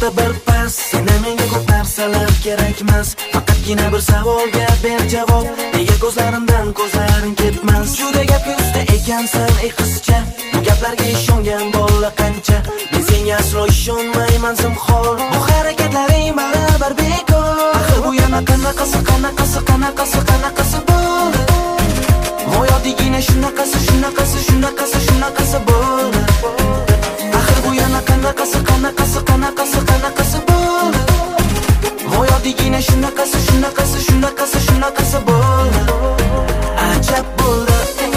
oylada bir pas. Seni menga ko'p narsalar kerakmas, faqatgina bir savolga ber javob. Nega ko'zlarimdan ko'zlaring ketmas? Juda gap yuzda ekansan ey qizcha, bu gaplarga ishongan bola qancha. Men senga aslo ishonmayman zinhor, bu harakatlaring baribir bekor. Axir bu yana qanaqasi bo'ldi? Mo'yodigina shunaqasi bo'ldi. Axir bu yana qanaqasi bo'ldi? Mo'yodigina shunaqasi bo'ldi. Ajab bo'ldi.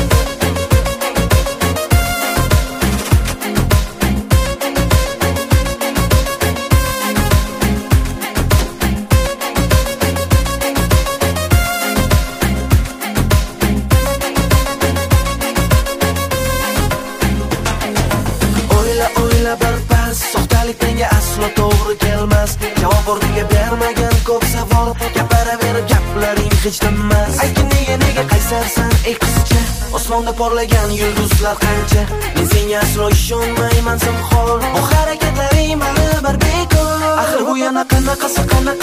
Menga aslo to'g'ri kelmas. Javob o'rniga bermagan ko'p savol, gapiraverib gaplaring hech tinmas. Aytgin nega qaysarsan ey qizcha, osmonda porlagan yulduzlar qancha. Men senga aslo ishonmayman zinhor, bu harakatlaring baribir bekor. Axir bu yana qanaqasi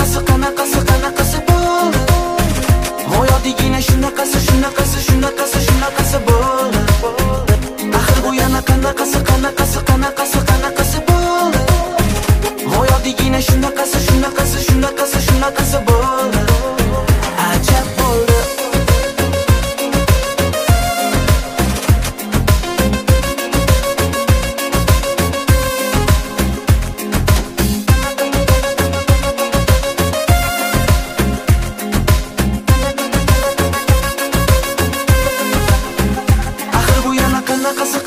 bo'ldi? Mo'yodigina shunaqasi bo'ldi. Axir bu yana qanaqasi bo'ldi? Mo'yodigina shunaqasi bo'ldi. Ajab bo'ldi. Axir bu yana qanaqasi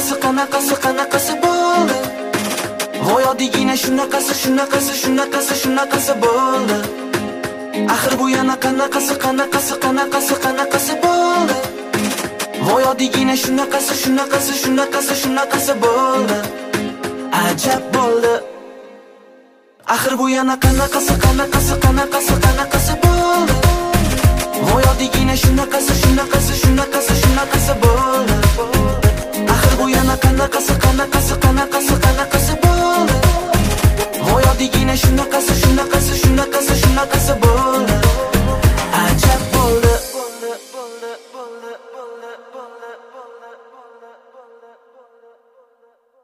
bo'ldi? Mo'yodigina shunaqasi bo'ldi. Axir bu yana qanaqasi bo'ldi? Mo'yodigina shunaqasi bo'ldi. Ajab bo'ldi. Axir bu yana qanaqasi bo'ldi? Mo'yodigina shunaqasi bo'ldi.